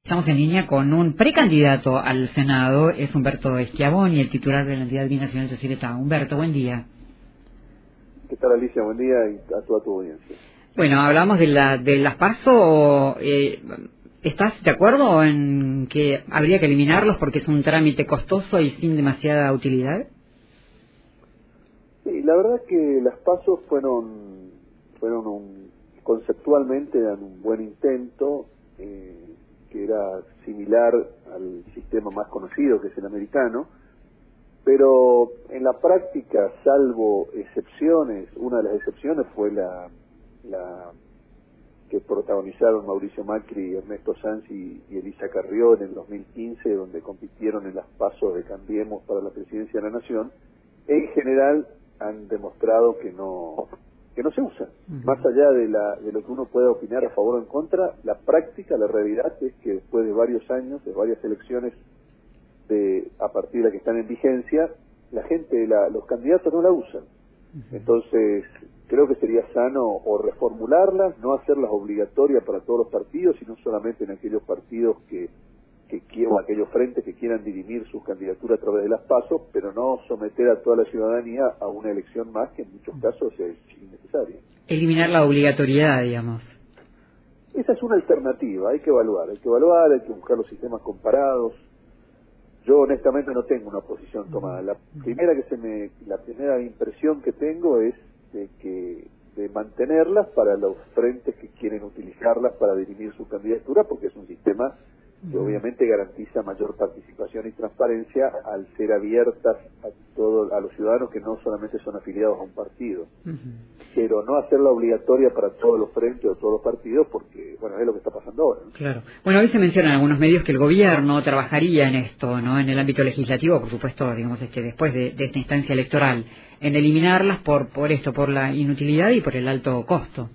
Estamos en línea con un precandidato al Senado, es Humberto Schiavoni, el titular de la entidad binacional Società. Humberto, buen día. ¿Qué tal, Alicia? Buen día y a toda tu audiencia. Bueno, hablamos de las PASO. ¿Estás de acuerdo en que habría que eliminarlos porque es un trámite costoso y sin demasiada utilidad? Sí, la verdad que las PASO fueron conceptualmente eran un buen intento, que era similar al sistema más conocido, que es el americano, pero en la práctica, salvo excepciones, una de las excepciones fue la que protagonizaron Mauricio Macri, Ernesto Sanz y Elisa Carrió en el 2015, donde compitieron en las PASO de Cambiemos para la presidencia de la Nación. En general han demostrado que no se usan. Más allá de lo que uno pueda opinar a favor o en contra, la práctica, la realidad es que después de varios años, de varias elecciones a partir de la que están en vigencia, la gente, los candidatos no la usan. Entonces, creo que sería sano o reformularlas, no hacerlas obligatorias para todos los partidos, sino solamente en aquellos partidos que quieran, aquellos frentes que quieran dirimir su candidatura a través de las PASO, pero no someter a toda la ciudadanía a una elección más que en muchos casos es innecesaria. Eliminar la obligatoriedad, digamos. Esa es una alternativa, hay que evaluar, hay que buscar los sistemas comparados. Yo honestamente no tengo una posición tomada. La primera impresión que tengo es de mantenerlas para los frentes que quieren utilizarlas para dirimir su candidatura, porque es un sistema que obviamente garantiza mayor participación y transparencia al ser abiertas a los ciudadanos que no solamente son afiliados a un partido. Pero no hacerla obligatoria para todos los frentes o todos los partidos, porque bueno, es lo que está pasando ahora, ¿no? Claro. Bueno, hoy se menciona en algunos medios que el gobierno trabajaría en esto, ¿no? En el ámbito legislativo, por supuesto, digamos, después de esta instancia electoral, en eliminarlas por la inutilidad y por el alto costo.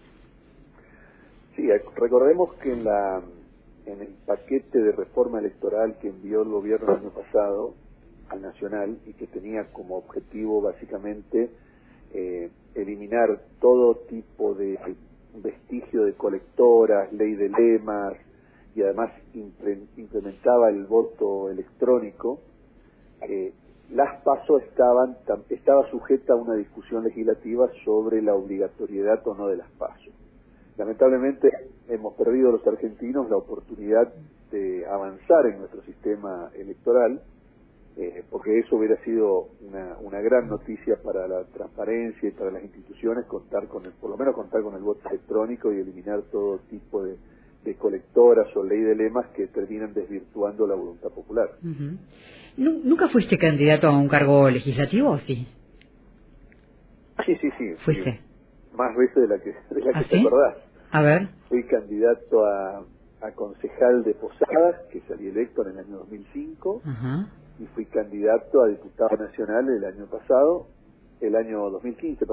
Sí, recordemos que en el paquete de reforma electoral que envió el gobierno el año pasado al Nacional y que tenía como objetivo básicamente eliminar todo tipo de vestigio de colectoras, ley de lemas, y además implementaba el voto electrónico, las PASO estaba sujeta a una discusión legislativa sobre la obligatoriedad o no de las PASO. Lamentablemente hemos perdido los argentinos la oportunidad de avanzar en nuestro sistema electoral, porque eso hubiera sido una gran noticia para la transparencia y para las instituciones, por lo menos contar con el voto electrónico y eliminar todo tipo de colectoras o ley de lemas que terminan desvirtuando la voluntad popular. ¿Nunca fuiste candidato a un cargo legislativo o sí? Sí. ¿Fuiste? Más veces de la que ¿Sí? te acordás. A ver. Fui candidato a concejal de Posadas, que salí electo en el año 2005, y fui candidato a diputado nacional el año 2015,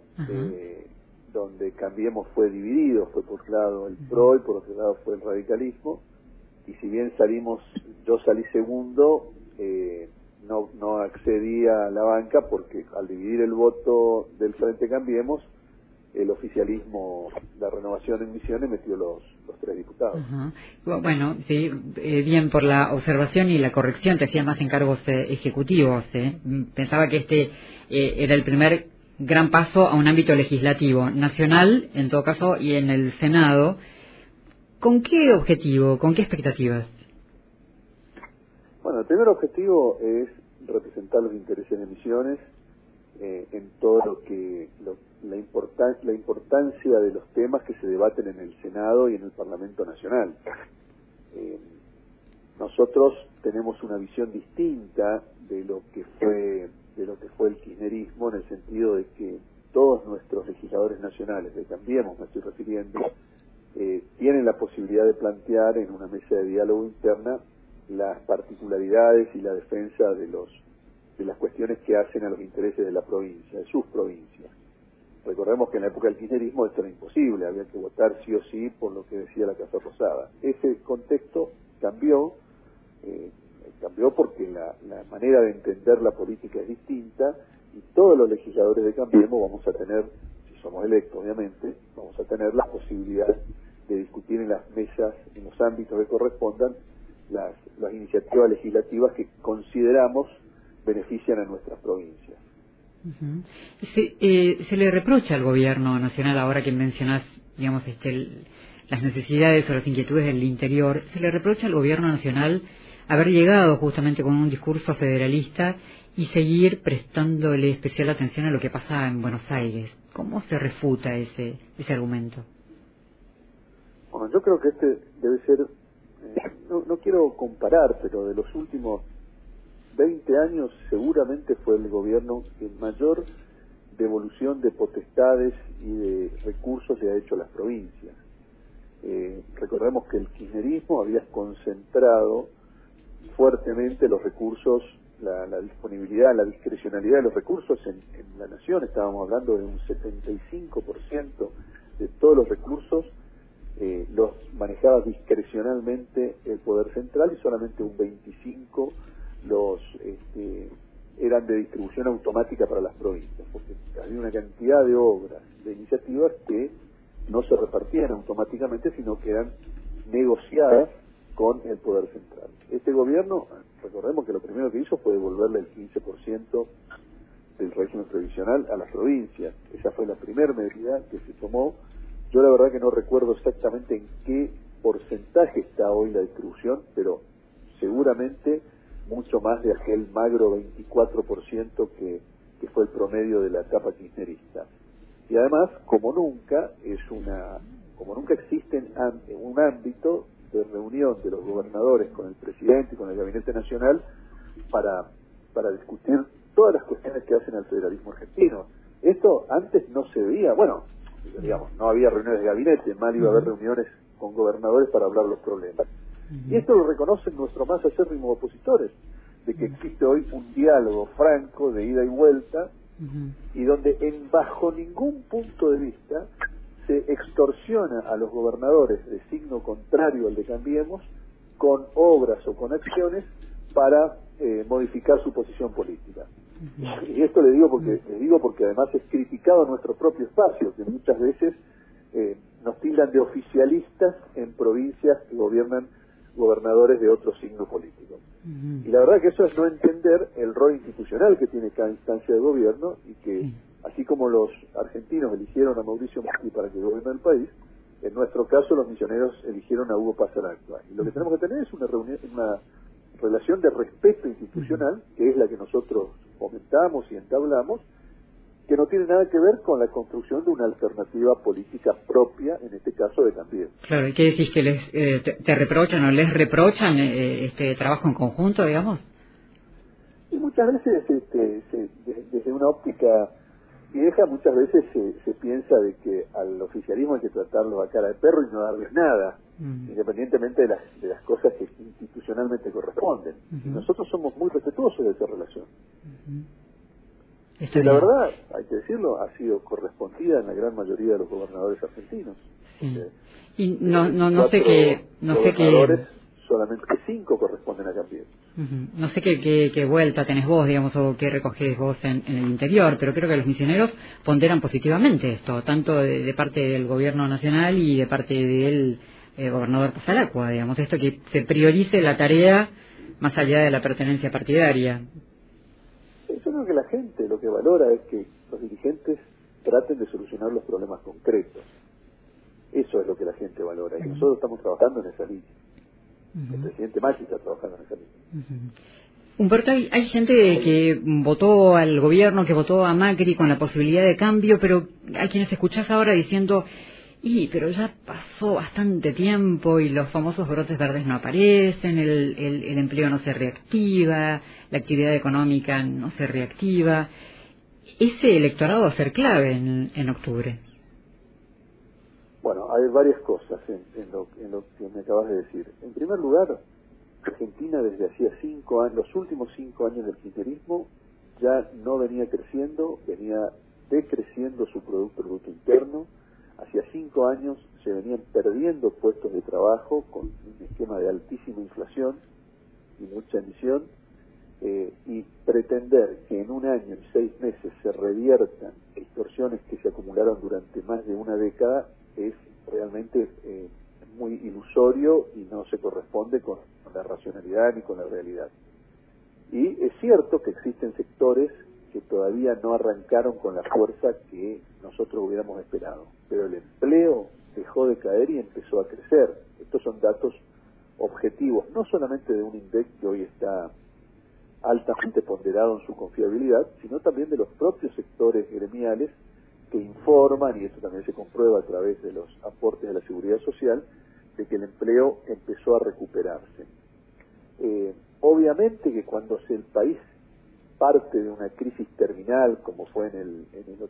donde Cambiemos fue dividido, fue por un lado el PRO y por otro lado fue el radicalismo, y si bien yo salí segundo, no accedí a la banca porque al dividir el voto del Frente Cambiemos, el oficialismo, la Renovación en Misiones metió los 3 diputados. Bueno, sí, bien por la observación y la corrección, te hacía más encargos ejecutivos. Pensaba que este era el primer gran paso a un ámbito legislativo, nacional en todo caso y en el Senado. ¿Con qué objetivo, con qué expectativas? Bueno, el primer objetivo es representar los intereses de Misiones en todo la importancia de los temas que se debaten en el Senado y en el Parlamento Nacional. Nosotros tenemos una visión distinta de lo que fue el kirchnerismo, en el sentido de que todos nuestros legisladores nacionales, de Cambiemos me estoy refiriendo, tienen la posibilidad de plantear en una mesa de diálogo interna las particularidades y la defensa de las cuestiones que hacen a los intereses de la provincia, de sus provincias. Recordemos que en la época del kirchnerismo esto era imposible, había que votar sí o sí por lo que decía la Casa Rosada. Ese contexto cambió porque la manera de entender la política es distinta, y todos los legisladores de Cambiemos vamos a tener, si somos electos obviamente, vamos a tener la posibilidad de discutir en las mesas, en los ámbitos que correspondan, las iniciativas legislativas que consideramos benefician a nuestras provincias. Uh-huh. Se le reprocha al gobierno nacional, ahora que mencionás, digamos, las necesidades o las inquietudes del interior, se le reprocha al gobierno nacional haber llegado justamente con un discurso federalista y seguir prestándole especial atención a lo que pasa en Buenos Aires. ¿Cómo se refuta ese argumento? Bueno, yo creo que este debe ser, no quiero comparar, pero de los últimos 20 años seguramente fue el gobierno que mayor devolución de potestades y de recursos le ha hecho a las provincias. Recordemos que el kirchnerismo había concentrado fuertemente los recursos, la disponibilidad, la discrecionalidad de los recursos en la nación. Estábamos hablando de un 75% de todos los recursos los manejaba discrecionalmente el Poder Central y solamente un 25% eran de distribución automática para las provincias, porque había una cantidad de obras, de iniciativas que no se repartían automáticamente, sino que eran negociadas con el Poder Central. Este gobierno, recordemos que lo primero que hizo fue devolverle el 15% del régimen previsional a las provincias. Esa fue la primera medida que se tomó. Yo la verdad que no recuerdo exactamente en qué porcentaje está hoy la distribución, pero seguramente mucho más de aquel magro 24% que fue el promedio de la etapa kirchnerista. Y además, como nunca existe un ámbito de reunión de los gobernadores con el presidente y con el gabinete nacional para discutir todas las cuestiones que hacen al federalismo argentino. Esto antes no se veía, bueno, digamos, no había reuniones de gabinete, mal iba a haber reuniones con gobernadores para hablar los problemas. Y esto lo reconocen nuestros más acérrimos opositores, de que existe hoy un diálogo franco de ida y vuelta, y donde bajo ningún punto de vista se extorsiona a los gobernadores de signo contrario al de Cambiemos con obras o con acciones para modificar su posición política. Y esto les digo porque además es criticado en nuestro propio espacio, que muchas veces nos tildan de oficialistas en provincias que gobiernan gobernadores de otro signo político. Y la verdad que eso es no entender el rol institucional que tiene cada instancia de gobierno, y que así como los argentinos eligieron a Mauricio Macri para que gobierne el país, en nuestro caso los misioneros eligieron a Hugo Pasalacqua. Y lo que tenemos que tener es una relación de respeto institucional, que es la que nosotros fomentamos y entablamos, que no tiene nada que ver con la construcción de una alternativa política propia, en este caso de Cambiemos. Claro, ¿y qué decís? ¿Que te reprochan o les reprochan este trabajo en conjunto, digamos? Y muchas veces, desde una óptica vieja, muchas veces se piensa de que al oficialismo hay que tratarlo a cara de perro y no darles nada, independientemente de las cosas que institucionalmente corresponden. Y nosotros somos muy respetuosos de esa relación. Que la verdad, hay que decirlo, ha sido correspondida en la gran mayoría de los gobernadores argentinos. Y no sé qué solamente 5 corresponden a Cambiemos. No sé qué vuelta tenés vos, digamos, o qué recogés vos en el interior, pero creo que los misioneros ponderan positivamente esto, tanto de parte del gobierno nacional y de parte del gobernador Pasalacqua, digamos, esto que se priorice la tarea más allá de la pertenencia partidaria. Yo creo que la gente lo que valora es que los dirigentes traten de solucionar los problemas concretos. Eso es lo que la gente valora, y nosotros estamos trabajando en esa línea. El presidente Macri está trabajando en esa línea. Humberto, hay gente que votó al gobierno, que votó a Macri con la posibilidad de cambio, pero hay quienes escuchás ahora diciendo, pero ya pasó bastante tiempo y los famosos brotes verdes no aparecen, el empleo no se reactiva, la actividad económica no se reactiva. Ese electorado va a ser clave en octubre. Bueno, hay varias cosas en lo que me acabas de decir. En primer lugar, Argentina desde hacía 5 años, los últimos 5 años del kirchnerismo, ya no venía creciendo, venía decreciendo su Producto Bruto Interno. Hacía 5 años se venían perdiendo puestos de trabajo con un esquema de altísima inflación y mucha emisión, y pretender que en un año y 6 meses se reviertan distorsiones que se acumularon durante más de una década es realmente muy ilusorio y no se corresponde con la racionalidad ni con la realidad. Y es cierto que existen sectores que todavía no arrancaron con la fuerza que nosotros hubiéramos esperado, pero el empleo dejó de caer y empezó a crecer. Estos son datos objetivos, no solamente de un INDEC que hoy está altamente ponderado en su confiabilidad, sino también de los propios sectores gremiales que informan, y esto también se comprueba a través de los aportes de la Seguridad Social, de que el empleo empezó a recuperarse. Obviamente que cuando el país parte de una crisis terminal, como fue en el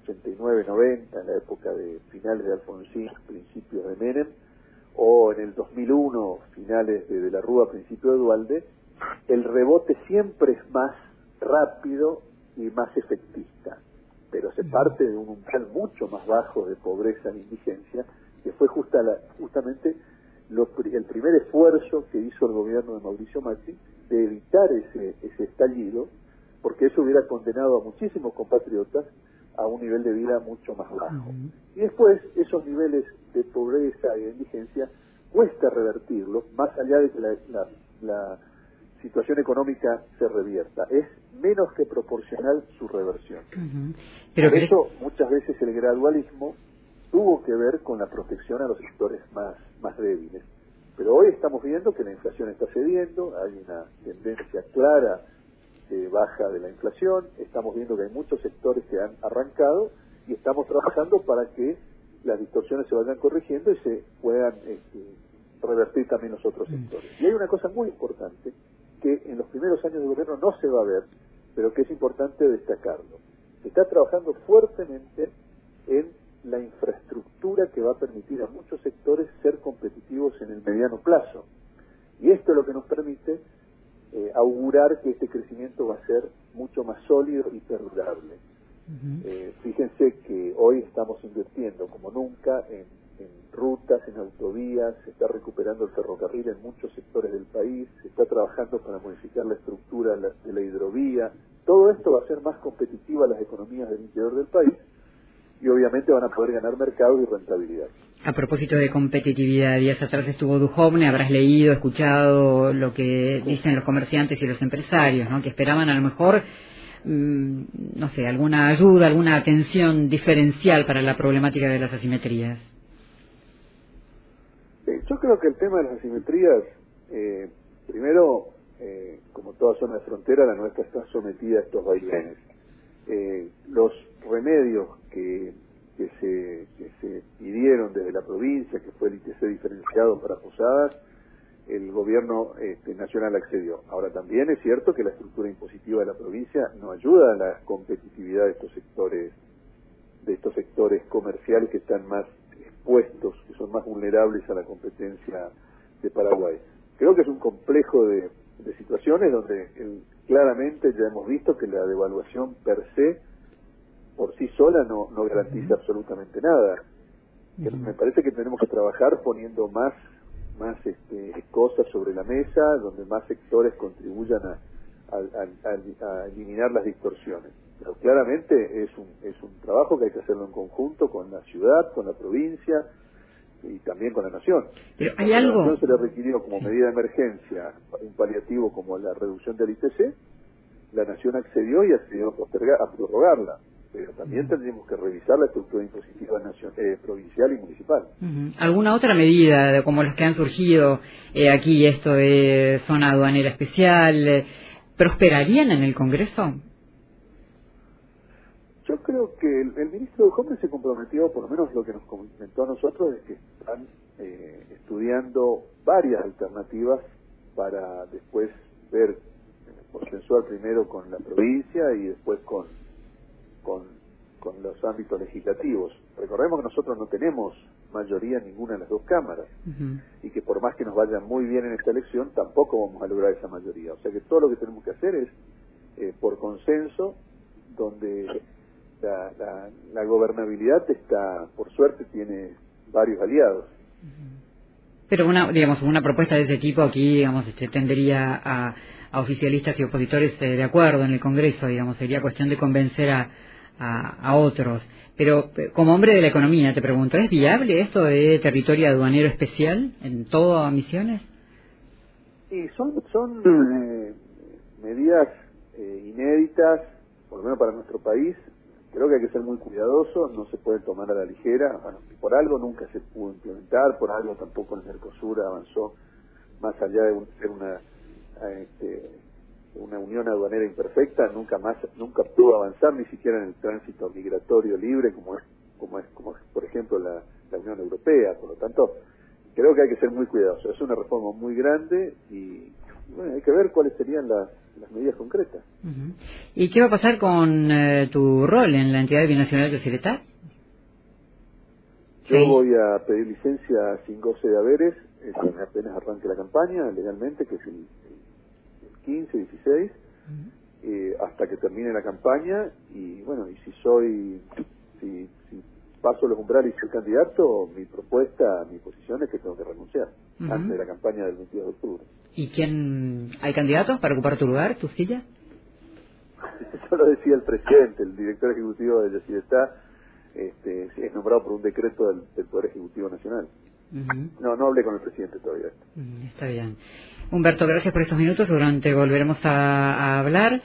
89-90, en la época de finales de Alfonsín, principios de Menem, o en el 2001, finales de la Rúa, principios de Duhalde, el rebote siempre es más rápido y más efectista, pero se parte de un umbral mucho más bajo de pobreza e indigencia, que fue justamente el primer esfuerzo que hizo el gobierno de Mauricio Macri de evitar ese estallido, porque eso hubiera condenado a muchísimos compatriotas a un nivel de vida mucho más bajo. Y después, esos niveles de pobreza y de indigencia cuesta revertirlos, más allá de que la situación económica se revierta. Es menos que proporcional su reversión. Pero por eso, muchas veces el gradualismo tuvo que ver con la protección a los sectores más débiles. Pero hoy estamos viendo que la inflación está cediendo, hay una tendencia clara de baja de la inflación, estamos viendo que hay muchos sectores que han arrancado y estamos trabajando para que las distorsiones se vayan corrigiendo y se puedan revertir también los otros sectores. Y hay una cosa muy importante que en los primeros años de gobierno no se va a ver, pero que es importante destacarlo. Se está trabajando fuertemente en la infraestructura que va a permitir a muchos sectores ser competitivos en el mediano plazo. Y esto es lo que nos permite augurar que este crecimiento va a ser mucho más sólido y perdurable. Fíjense que hoy estamos invirtiendo como nunca en rutas, en autovías, se está recuperando el ferrocarril en muchos sectores del país, se está trabajando para modificar la estructura de la hidrovía. Todo esto va a hacer más competitiva las economías del interior del país y obviamente van a poder ganar mercado y rentabilidad. A propósito de competitividad, días atrás estuvo Duhovne, habrás leído, escuchado lo que dicen los comerciantes y los empresarios, ¿no? Que esperaban a lo mejor, no sé, alguna ayuda, alguna atención diferencial para la problemática de las asimetrías. Yo creo que el tema de las asimetrías, primero, como toda zona de frontera, la nuestra está sometida a estos vaivenes. Los remedios que se pidieron desde la provincia, que fue el ITC diferenciado para Posadas, el gobierno nacional accedió. Ahora también es cierto que la estructura impositiva de la provincia no ayuda a la competitividad de estos sectores comerciales que están más expuestos, que son más vulnerables a la competencia de Paraguay. Creo que es un complejo de situaciones donde claramente ya hemos visto que la devaluación per se por sí sola no garantiza absolutamente nada. Me parece que tenemos que trabajar poniendo más cosas sobre la mesa, donde más sectores contribuyan a eliminar las distorsiones. Pero claramente es un trabajo que hay que hacerlo en conjunto con la ciudad, con la provincia y también con la nación. Pero hay algo. A la nación se le requirió como medida de emergencia un paliativo como la reducción del ITC, la nación accedió y accedió a prorrogarla. Pero también tendríamos que revisar la estructura impositiva provincial y municipal. ¿Alguna otra medida, como las que han surgido aquí, esto de zona aduanera especial, prosperarían en el Congreso? Yo creo que el ministro Duhovne se comprometió, por lo menos lo que nos comentó a nosotros, es que están estudiando varias alternativas para después ver, consensuar primero con la provincia y después con los ámbitos legislativos. Recordemos que nosotros no tenemos mayoría en ninguna de las dos cámaras y que por más que nos vaya muy bien en esta elección tampoco vamos a lograr esa mayoría. O sea que todo lo que tenemos que hacer es por consenso, donde la gobernabilidad está, por suerte, tiene varios aliados. Pero una propuesta de ese tipo aquí, tendería a oficialistas y opositores de acuerdo en el Congreso, sería cuestión de convencer a a otros. Pero como hombre de la economía te pregunto, ¿es viable esto de territorio aduanero especial en todo Misiones? Y son medidas inéditas, por lo menos para nuestro país. Creo que hay que ser muy cuidadoso, no se puede tomar a la ligera. Bueno, por algo nunca se pudo implementar, por algo tampoco el Mercosur avanzó más allá de ser una unión aduanera imperfecta, nunca pudo avanzar ni siquiera en el tránsito migratorio libre como es por ejemplo la Unión Europea. Por lo tanto, creo que hay que ser muy cuidadoso. Es una reforma muy grande y bueno, hay que ver cuáles serían las medidas concretas. Uh-huh. ¿Y qué va a pasar con tu rol en la entidad binacional de Ciretá? Yo voy a pedir licencia sin goce de haberes, apenas arranque la campaña legalmente, que es el 15, 16, hasta que termine la campaña. Y bueno, y si paso los umbrales y soy candidato, mi posición es que tengo que renunciar antes de la campaña del 22 de octubre. ¿Y hay candidatos para ocupar tu lugar, tu silla? Eso lo decía el presidente, el director ejecutivo de Yacyretá, es nombrado por un decreto del Poder Ejecutivo Nacional. No hablé con el presidente todavía. Está bien. Humberto, gracias por estos minutos, seguramente volveremos a hablar.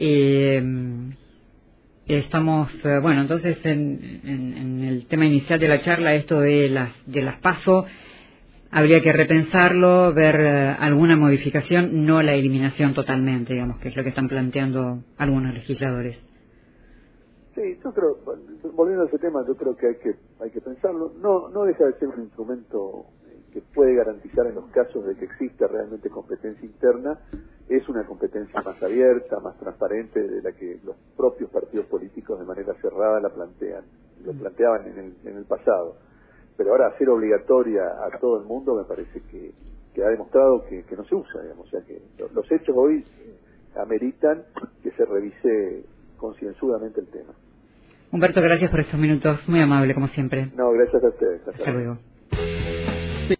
Estamos, bueno, entonces en el tema inicial de la charla, esto de las PASO, habría que repensarlo, ver alguna modificación, no la eliminación totalmente, digamos, que es lo que están planteando algunos legisladores. Sí, yo creo, volviendo a ese tema, yo creo que hay que pensarlo. No deja de ser un instrumento que puede garantizar en los casos de que exista realmente competencia interna, es una competencia más abierta, más transparente de la que los propios partidos políticos de manera cerrada lo planteaban en el pasado. Pero ahora hacer obligatoria a todo el mundo me parece que ha demostrado que no se usa, digamos. O sea que los hechos hoy ameritan que se revise concienzudamente el tema. Humberto, gracias por estos minutos, muy amable como siempre. No, gracias a ustedes. Hasta luego.